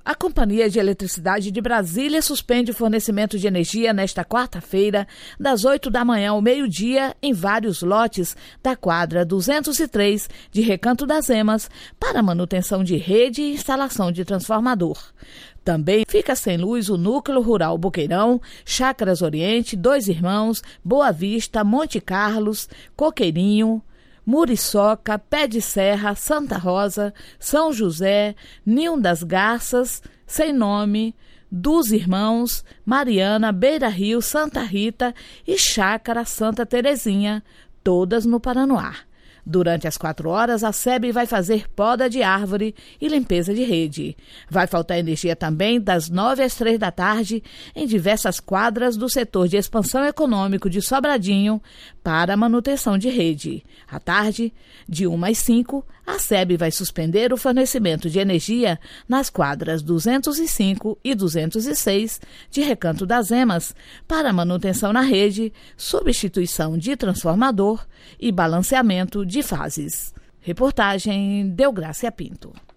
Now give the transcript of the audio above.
A Companhia de Eletricidade de Brasília suspende o fornecimento de energia nesta quarta-feira, das 8 da manhã ao meio-dia, em vários lotes da quadra 203 de Recanto das Emas, para manutenção de rede e instalação de transformador. Também fica sem luz o Núcleo Rural Boqueirão, Chácaras Oriente, Dois Irmãos, Boa Vista, Monte Carlos, Coqueirinho, Muriçoca, Pé de Serra, Santa Rosa, São José, Ninho das Garças, Sem Nome, Dos Irmãos, Mariana, Beira Rio, Santa Rita e Chácara Santa Terezinha, todas no Paranoá. Durante as 4 horas, a SEB vai fazer poda de árvore e limpeza de rede. Vai faltar energia também das 9 às 3 da tarde em diversas quadras do setor de expansão econômico de Sobradinho para a manutenção de rede. À tarde, de 1 às 5, a SEB vai suspender o fornecimento de energia nas quadras 205 e 206 de Recanto das Emas para manutenção na rede, substituição de transformador e balanceamento de fases. Reportagem Deográcia Pinto.